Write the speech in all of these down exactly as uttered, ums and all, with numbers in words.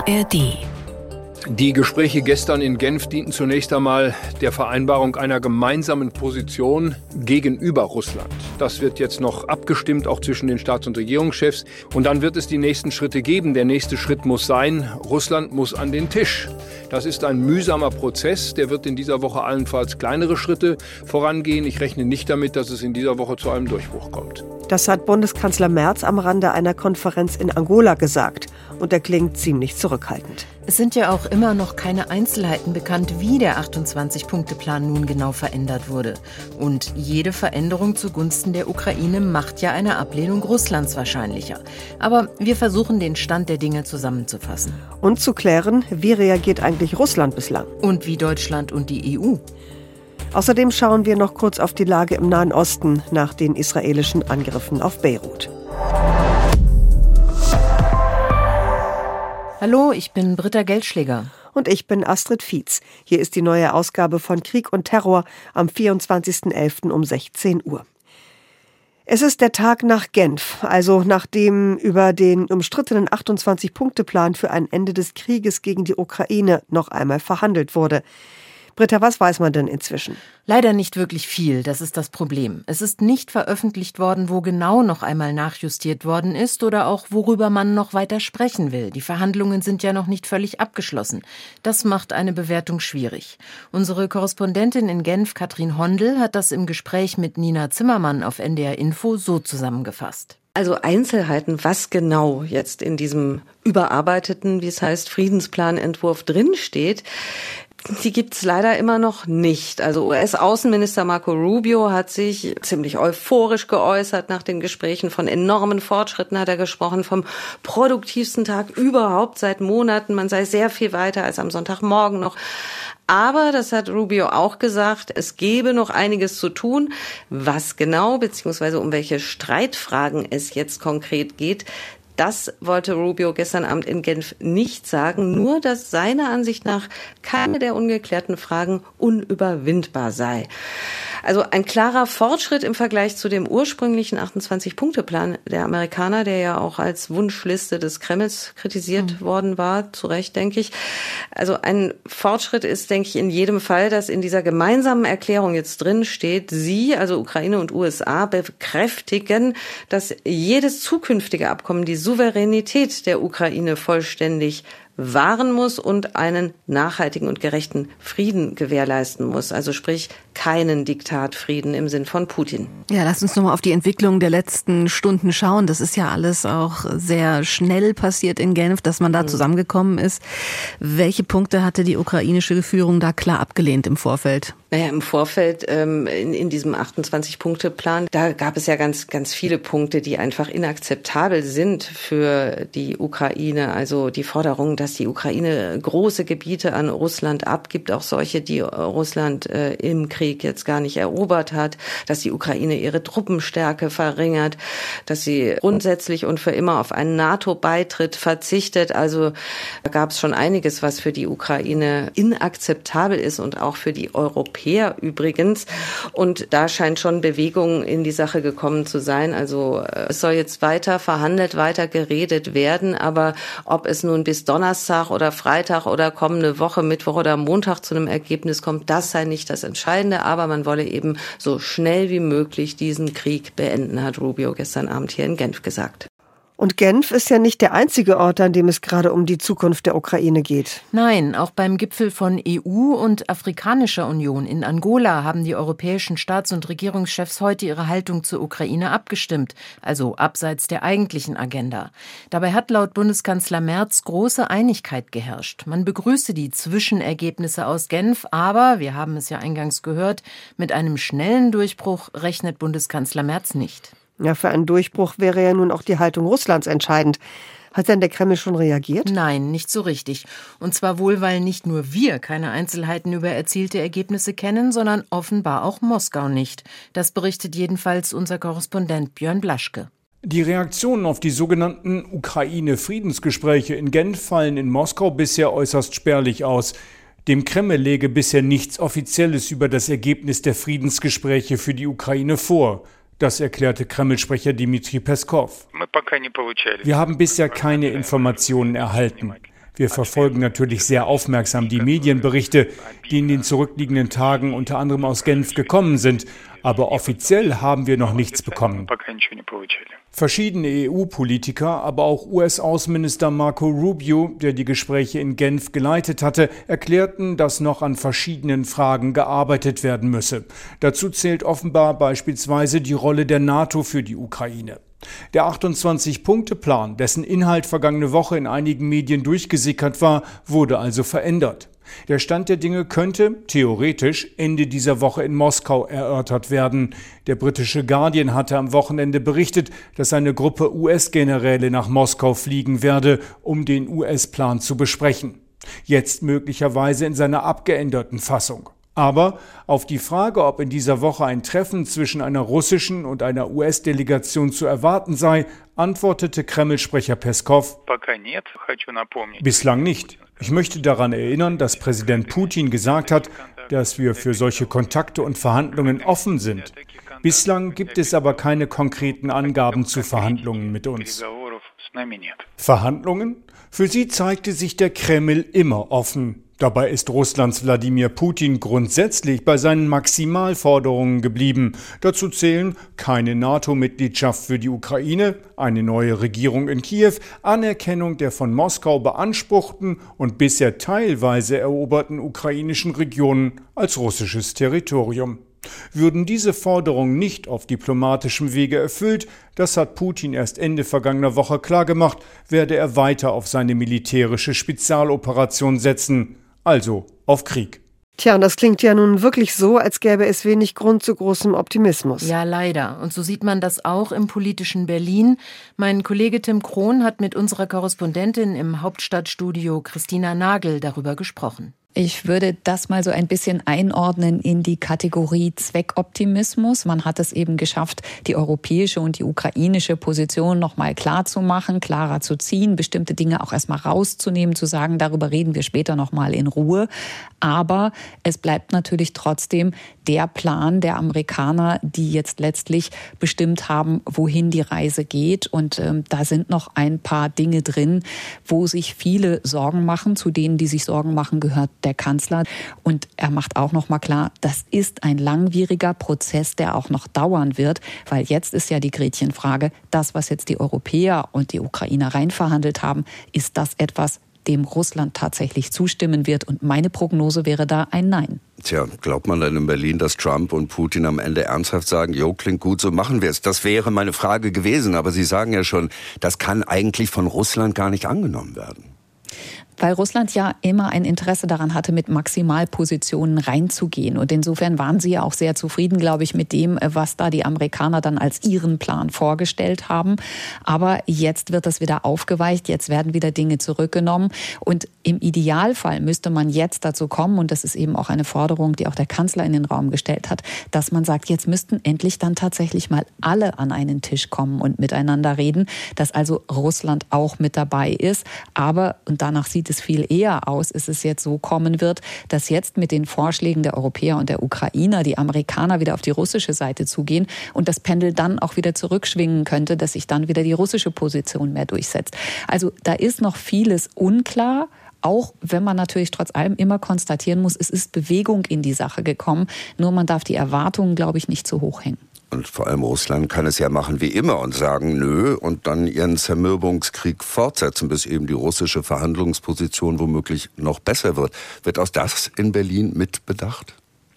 A R D. Die Gespräche gestern in Genf dienten zunächst einmal der Vereinbarung einer gemeinsamen Position gegenüber Russland. Das wird jetzt noch abgestimmt, auch zwischen den Staats- und Regierungschefs. Und dann wird es die nächsten Schritte geben. Der nächste Schritt muss sein, Russland muss an den Tisch. Das ist ein mühsamer Prozess. Der wird in dieser Woche allenfalls kleinere Schritte vorangehen. Ich rechne nicht damit, dass es in dieser Woche zu einem Durchbruch kommt. Das hat Bundeskanzler Merz am Rande einer Konferenz in Angola gesagt. Und er klingt ziemlich zurückhaltend. Es sind ja auch immer noch keine Einzelheiten bekannt, wie der achtundzwanzig-Punkte-Plan nun genau verändert wurde. Und jede Veränderung zugunsten der Ukraine macht ja eine Ablehnung Russlands wahrscheinlicher. Aber wir versuchen, den Stand der Dinge zusammenzufassen. Und zu klären, wie reagiert eigentlich Russland bislang? Und wie Deutschland und die E U. Außerdem schauen wir noch kurz auf die Lage im Nahen Osten nach den israelischen Angriffen auf Beirut. Hallo, ich bin Britta Geldschläger. Und ich bin Astrid Fietz. Hier ist die neue Ausgabe von Krieg und Terror am vierundzwanzigsten elften um sechzehn Uhr. Es ist der Tag nach Genf, also nachdem über den umstrittenen achtundzwanzig-Punkte-Plan für ein Ende des Krieges gegen die Ukraine noch einmal verhandelt wurde. Britta, was weiß man denn inzwischen? Leider nicht wirklich viel, das ist das Problem. Es ist nicht veröffentlicht worden, wo genau noch einmal nachjustiert worden ist oder auch worüber man noch weiter sprechen will. Die Verhandlungen sind ja noch nicht völlig abgeschlossen. Das macht eine Bewertung schwierig. Unsere Korrespondentin in Genf, Katrin Hondel, hat das im Gespräch mit Nina Zimmermann auf N D R Info so zusammengefasst. Also Einzelheiten, was genau jetzt in diesem überarbeiteten, wie es heißt, Friedensplanentwurf drinsteht, die gibt's leider immer noch nicht. Also U S-Außenminister Marco Rubio hat sich ziemlich euphorisch geäußert nach den Gesprächen. Von enormen Fortschritten hat er gesprochen, vom produktivsten Tag überhaupt seit Monaten. Man sei sehr viel weiter als am Sonntagmorgen noch. Aber, das hat Rubio auch gesagt, es gebe noch einiges zu tun. Was genau, beziehungsweise um welche Streitfragen es jetzt konkret geht, das wollte Rubio gestern Abend in Genf nicht sagen, nur dass seiner Ansicht nach keine der ungeklärten Fragen unüberwindbar sei. Also ein klarer Fortschritt im Vergleich zu dem ursprünglichen achtundzwanzig-Punkte-Plan der Amerikaner, der ja auch als Wunschliste des Kremls kritisiert mhm. worden war, zu Recht, denke ich. Also ein Fortschritt ist, denke ich, in jedem Fall, dass in dieser gemeinsamen Erklärung jetzt drin steht, Sie, also Ukraine und U S A, bekräftigen, dass jedes zukünftige Abkommen die Souveränität der Ukraine vollständig wahren muss und einen nachhaltigen und gerechten Frieden gewährleisten muss. Also sprich, keinen Diktatfrieden im Sinn von Putin. Ja, lass uns nochmal auf die Entwicklung der letzten Stunden schauen. Das ist ja alles auch sehr schnell passiert in Genf, dass man da zusammengekommen ist. Welche Punkte hatte die ukrainische Führung da klar abgelehnt im Vorfeld? Naja, im Vorfeld ähm, in, in diesem achtundzwanzig-Punkte-Plan, da gab es ja ganz, ganz viele Punkte, die einfach inakzeptabel sind für die Ukraine. Also die Forderung, dass die Ukraine große Gebiete an Russland abgibt, auch solche, die Russland äh, im Krieg jetzt gar nicht erobert hat, dass die Ukraine ihre Truppenstärke verringert, dass sie grundsätzlich und für immer auf einen NATO-Beitritt verzichtet. Also da gab es schon einiges, was für die Ukraine inakzeptabel ist und auch für die Europäer übrigens. Und da scheint schon Bewegung in die Sache gekommen zu sein. Also es soll jetzt weiter verhandelt, weiter geredet werden. Aber ob es nun bis Donnerstag oder Freitag oder kommende Woche, Mittwoch oder Montag zu einem Ergebnis kommt, das sei nicht das Entscheidende. Aber man wolle eben so schnell wie möglich diesen Krieg beenden, hat Rubio gestern Abend hier in Genf gesagt. Und Genf ist ja nicht der einzige Ort, an dem es gerade um die Zukunft der Ukraine geht. Nein, auch beim Gipfel von E U und Afrikanischer Union in Angola haben die europäischen Staats- und Regierungschefs heute ihre Haltung zur Ukraine abgestimmt, also abseits der eigentlichen Agenda. Dabei hat laut Bundeskanzler Merz große Einigkeit geherrscht. Man begrüße die Zwischenergebnisse aus Genf, aber, wir haben es ja eingangs gehört, mit einem schnellen Durchbruch rechnet Bundeskanzler Merz nicht. Ja, für einen Durchbruch wäre ja nun auch die Haltung Russlands entscheidend. Hat denn der Kreml schon reagiert? Nein, nicht so richtig. Und zwar wohl, weil nicht nur wir keine Einzelheiten über erzielte Ergebnisse kennen, sondern offenbar auch Moskau nicht. Das berichtet jedenfalls unser Korrespondent Björn Blaschke. Die Reaktionen auf die sogenannten Ukraine-Friedensgespräche in Genf fallen in Moskau bisher äußerst spärlich aus. Dem Kreml läge bisher nichts Offizielles über das Ergebnis der Friedensgespräche für die Ukraine vor. Das erklärte Kreml-Sprecher Dmitri Peskow. Wir haben bisher keine Informationen erhalten. Wir verfolgen natürlich sehr aufmerksam die Medienberichte, die in den zurückliegenden Tagen unter anderem aus Genf gekommen sind. Aber offiziell haben wir noch nichts bekommen. Verschiedene E U-Politiker, aber auch U S-Außenminister Marco Rubio, der die Gespräche in Genf geleitet hatte, erklärten, dass noch an verschiedenen Fragen gearbeitet werden müsse. Dazu zählt offenbar beispielsweise die Rolle der NATO für die Ukraine. Der achtundzwanzig-Punkte-Plan, dessen Inhalt vergangene Woche in einigen Medien durchgesickert war, wurde also verändert. Der Stand der Dinge könnte, theoretisch, Ende dieser Woche in Moskau erörtert werden. Der britische Guardian hatte am Wochenende berichtet, dass eine Gruppe U S-Generäle nach Moskau fliegen werde, um den U S-Plan zu besprechen. Jetzt möglicherweise in seiner abgeänderten Fassung. Aber auf die Frage, ob in dieser Woche ein Treffen zwischen einer russischen und einer U S-Delegation zu erwarten sei, antwortete Kreml-Sprecher Peskow: Bislang nicht. Ich möchte daran erinnern, dass Präsident Putin gesagt hat, dass wir für solche Kontakte und Verhandlungen offen sind. Bislang gibt es aber keine konkreten Angaben zu Verhandlungen mit uns. Verhandlungen? Für sie zeigte sich der Kreml immer offen. Dabei ist Russlands Wladimir Putin grundsätzlich bei seinen Maximalforderungen geblieben. Dazu zählen keine NATO-Mitgliedschaft für die Ukraine, eine neue Regierung in Kiew, Anerkennung der von Moskau beanspruchten und bisher teilweise eroberten ukrainischen Regionen als russisches Territorium. Würden diese Forderungen nicht auf diplomatischem Wege erfüllt, das hat Putin erst Ende vergangener Woche klargemacht, werde er weiter auf seine militärische Spezialoperation setzen. Also auf Krieg. Tja, und das klingt ja nun wirklich so, als gäbe es wenig Grund zu großem Optimismus. Ja, leider. Und so sieht man das auch im politischen Berlin. Mein Kollege Tim Krohn hat mit unserer Korrespondentin im Hauptstadtstudio Christina Nagel darüber gesprochen. Ich würde das mal so ein bisschen einordnen in die Kategorie Zweckoptimismus. Man hat es eben geschafft, die europäische und die ukrainische Position noch mal klar zu machen, klarer zu ziehen, bestimmte Dinge auch erstmal rauszunehmen, zu sagen, darüber reden wir später noch mal in Ruhe. Aber es bleibt natürlich trotzdem der Plan der Amerikaner, die jetzt letztlich bestimmt haben, wohin die Reise geht. Und ähm, da sind noch ein paar Dinge drin, wo sich viele Sorgen machen. Zu denen, die sich Sorgen machen, gehört der Kanzler. Und er macht auch noch mal klar, das ist ein langwieriger Prozess, der auch noch dauern wird, weil jetzt ist ja die Gretchenfrage, das, was jetzt die Europäer und die Ukrainer reinverhandelt haben, ist das etwas, dem Russland tatsächlich zustimmen wird? Und meine Prognose wäre da ein Nein. Tja, glaubt man dann in Berlin, dass Trump und Putin am Ende ernsthaft sagen, jo, klingt gut, so machen wir es? Das wäre meine Frage gewesen. Aber Sie sagen ja schon, das kann eigentlich von Russland gar nicht angenommen werden. Weil Russland ja immer ein Interesse daran hatte, mit Maximalpositionen reinzugehen. Und insofern waren sie ja auch sehr zufrieden, glaube ich, mit dem, was da die Amerikaner dann als ihren Plan vorgestellt haben. Aber jetzt wird das wieder aufgeweicht, jetzt werden wieder Dinge zurückgenommen. Und im Idealfall müsste man jetzt dazu kommen, und das ist eben auch eine Forderung, die auch der Kanzler in den Raum gestellt hat, dass man sagt, jetzt müssten endlich dann tatsächlich mal alle an einen Tisch kommen und miteinander reden, dass also Russland auch mit dabei ist. Aber, und danach sieht es viel eher aus, ist es jetzt so kommen wird, dass jetzt mit den Vorschlägen der Europäer und der Ukrainer die Amerikaner wieder auf die russische Seite zugehen und das Pendel dann auch wieder zurückschwingen könnte, dass sich dann wieder die russische Position mehr durchsetzt. Also da ist noch vieles unklar. Auch wenn man natürlich trotz allem immer konstatieren muss, es ist Bewegung in die Sache gekommen. Nur man darf die Erwartungen, glaube ich, nicht zu hoch hängen. Und vor allem Russland kann es ja machen wie immer und sagen, nö, und dann ihren Zermürbungskrieg fortsetzen, bis eben die russische Verhandlungsposition womöglich noch besser wird. Wird auch das in Berlin mit bedacht?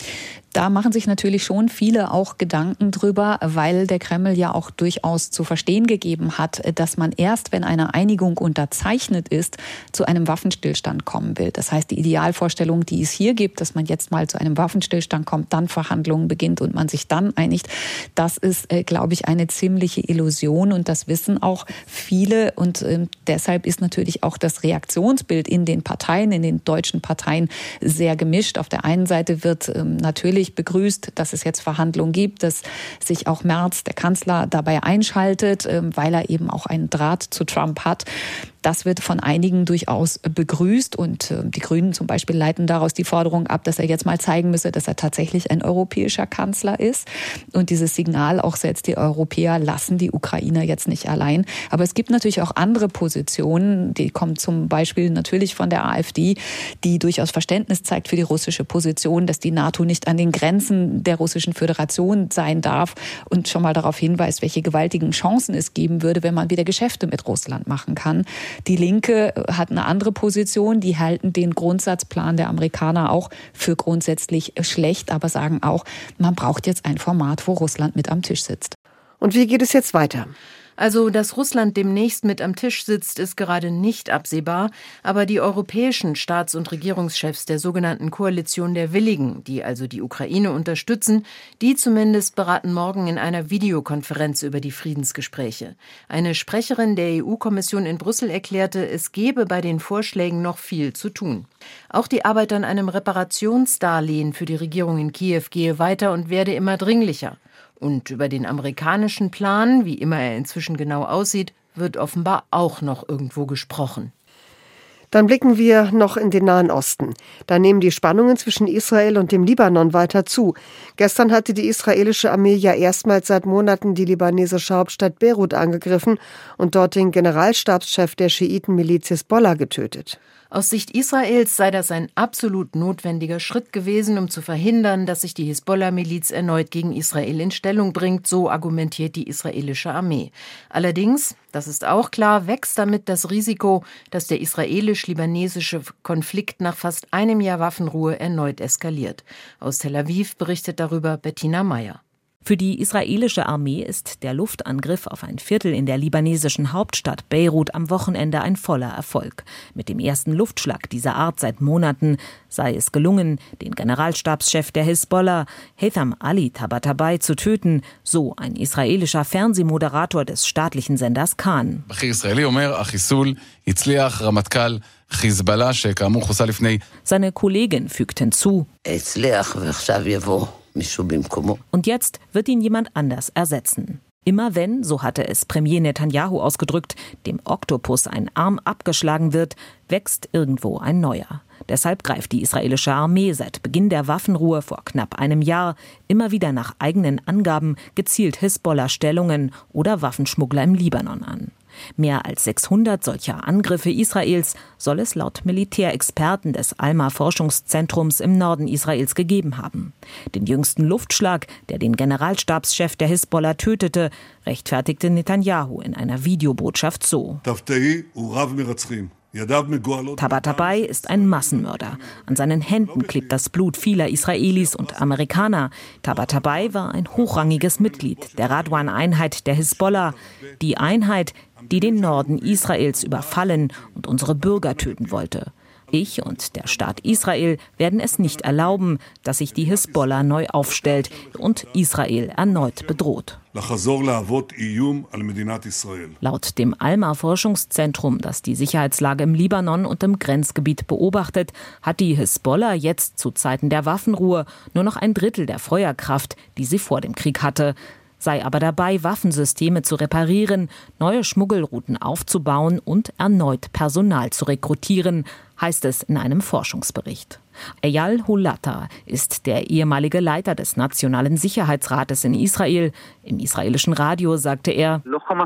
Da machen sich natürlich schon viele auch Gedanken drüber, weil der Kreml ja auch durchaus zu verstehen gegeben hat, dass man erst, wenn eine Einigung unterzeichnet ist, zu einem Waffenstillstand kommen will. Das heißt, die Idealvorstellung, die es hier gibt, dass man jetzt mal zu einem Waffenstillstand kommt, dann Verhandlungen beginnt und man sich dann einigt, das ist, glaube ich, eine ziemliche Illusion und das wissen auch viele und deshalb ist natürlich auch das Reaktionsbild in den Parteien, in den deutschen Parteien sehr gemischt. Auf der einen Seite wird natürlich begrüßt, dass es jetzt Verhandlungen gibt, dass sich auch Merz, der Kanzler, dabei einschaltet, weil er eben auch einen Draht zu Trump hat. Das wird von einigen durchaus begrüßt und die Grünen zum Beispiel leiten daraus die Forderung ab, dass er jetzt mal zeigen müsse, dass er tatsächlich ein europäischer Kanzler ist. Und dieses Signal auch setzt, die Europäer lassen die Ukrainer jetzt nicht allein. Aber es gibt natürlich auch andere Positionen, die kommen zum Beispiel natürlich von der AfD, die durchaus Verständnis zeigt für die russische Position, dass die NATO nicht an den Grenzen der Russischen Föderation sein darf und schon mal darauf hinweist, welche gewaltigen Chancen es geben würde, wenn man wieder Geschäfte mit Russland machen kann. Die Linke hat eine andere Position, die halten den Grundsatzplan der Amerikaner auch für grundsätzlich schlecht, aber sagen auch, man braucht jetzt ein Format, wo Russland mit am Tisch sitzt. Und wie geht es jetzt weiter? Also, dass Russland demnächst mit am Tisch sitzt, ist gerade nicht absehbar. Aber die europäischen Staats- und Regierungschefs der sogenannten Koalition der Willigen, die also die Ukraine unterstützen, die zumindest beraten morgen in einer Videokonferenz über die Friedensgespräche. Eine Sprecherin der E U-Kommission in Brüssel erklärte, es gebe bei den Vorschlägen noch viel zu tun. Auch die Arbeit an einem Reparationsdarlehen für die Regierung in Kiew gehe weiter und werde immer dringlicher. Und über den amerikanischen Plan, wie immer er inzwischen genau aussieht, wird offenbar auch noch irgendwo gesprochen. Dann blicken wir noch in den Nahen Osten. Da nehmen die Spannungen zwischen Israel und dem Libanon weiter zu. Gestern hatte die israelische Armee ja erstmals seit Monaten die libanesische Hauptstadt Beirut angegriffen und dort den Generalstabschef der Schiitenmiliz Hisbollah getötet. Aus Sicht Israels sei das ein absolut notwendiger Schritt gewesen, um zu verhindern, dass sich die Hisbollah-Miliz erneut gegen Israel in Stellung bringt, so argumentiert die israelische Armee. Allerdings, das ist auch klar, wächst damit das Risiko, dass der israelisch-libanesische Konflikt nach fast einem Jahr Waffenruhe erneut eskaliert. Aus Tel Aviv berichtet darüber Bettina Meyer. Für die israelische Armee ist der Luftangriff auf ein Viertel in der libanesischen Hauptstadt Beirut am Wochenende ein voller Erfolg. Mit dem ersten Luftschlag dieser Art seit Monaten sei es gelungen, den Generalstabschef der Hisbollah, Haitham Ali Tabatabai, zu töten, so ein israelischer Fernsehmoderator des staatlichen Senders Kan. Seine Kollegin fügt hinzu: Und jetzt wird ihn jemand anders ersetzen. Immer wenn, so hatte es Premier Netanyahu ausgedrückt, dem Oktopus ein Arm abgeschlagen wird, wächst irgendwo ein neuer. Deshalb greift die israelische Armee seit Beginn der Waffenruhe vor knapp einem Jahr immer wieder nach eigenen Angaben gezielt Hisbollah-Stellungen oder Waffenschmuggler im Libanon an. Mehr als sechshundert solcher Angriffe Israels soll es laut Militärexperten des Alma-Forschungszentrums im Norden Israels gegeben haben. Den jüngsten Luftschlag, der den Generalstabschef der Hisbollah tötete, rechtfertigte Netanyahu in einer Videobotschaft so: Tabatabai ist ein Massenmörder. An seinen Händen klebt das Blut vieler Israelis und Amerikaner. Tabatabai war ein hochrangiges Mitglied der Radwan-Einheit der Hisbollah, die Einheit, die den Norden Israels überfallen und unsere Bürger töten wollte. Ich und der Staat Israel werden es nicht erlauben, dass sich die Hisbollah neu aufstellt und Israel erneut bedroht. Laut dem Alma-Forschungszentrum, das die Sicherheitslage im Libanon und im Grenzgebiet beobachtet, hat die Hisbollah jetzt zu Zeiten der Waffenruhe nur noch ein Drittel der Feuerkraft, die sie vor dem Krieg hatte, sei aber dabei, Waffensysteme zu reparieren, neue Schmuggelrouten aufzubauen und erneut Personal zu rekrutieren, heißt es in einem Forschungsbericht. Eyal Holata ist der ehemalige Leiter des Nationalen Sicherheitsrates in Israel. Im israelischen Radio sagte er: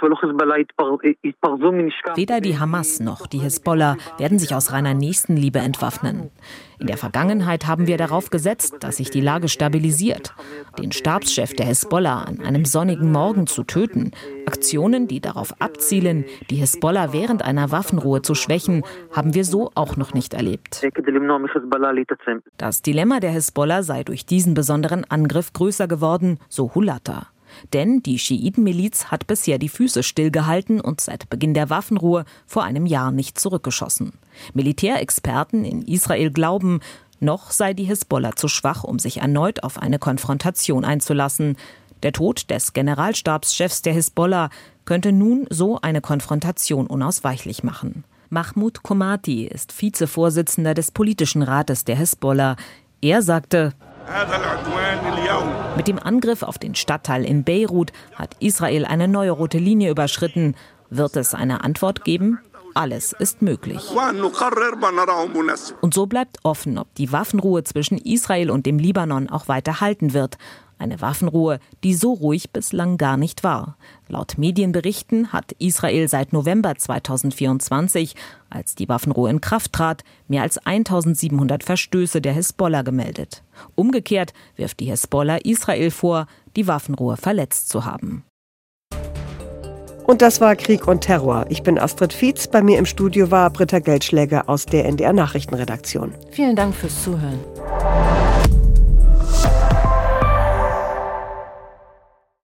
Weder die Hamas noch die Hisbollah werden sich aus reiner Nächstenliebe entwaffnen. In der Vergangenheit haben wir darauf gesetzt, dass sich die Lage stabilisiert. Den Stabschef der Hisbollah an einem sonnigen Morgen zu töten, Aktionen, die darauf abzielen, die Hisbollah während einer Waffenruhe zu schwächen, haben wir so auch noch nicht erlebt. Das Dilemma der Hisbollah sei durch diesen besonderen Angriff größer geworden, so Hulata. Denn die Schiitenmiliz hat bisher die Füße stillgehalten und seit Beginn der Waffenruhe vor einem Jahr nicht zurückgeschossen. Militärexperten in Israel glauben, noch sei die Hisbollah zu schwach, um sich erneut auf eine Konfrontation einzulassen. Der Tod des Generalstabschefs der Hisbollah könnte nun so eine Konfrontation unausweichlich machen. Mahmoud Komati ist Vizevorsitzender des politischen Rates der Hisbollah. Er sagte: Mit dem Angriff auf den Stadtteil in Beirut hat Israel eine neue rote Linie überschritten. Wird es eine Antwort geben? alles ist möglich. Und so bleibt offen, ob die Waffenruhe zwischen Israel und dem Libanon auch weiter halten wird. Eine Waffenruhe, die so ruhig bislang gar nicht war. Laut Medienberichten hat Israel seit November zweitausendvierundzwanzig, als die Waffenruhe in Kraft trat, mehr als eintausendsiebenhundert Verstöße der Hisbollah gemeldet. Umgekehrt wirft die Hisbollah Israel vor, die Waffenruhe verletzt zu haben. Und das war Krieg und Terror. Ich bin Astrid Fietz. Bei mir im Studio war Britta Geldschläger aus der N D R Nachrichtenredaktion. Vielen Dank fürs Zuhören.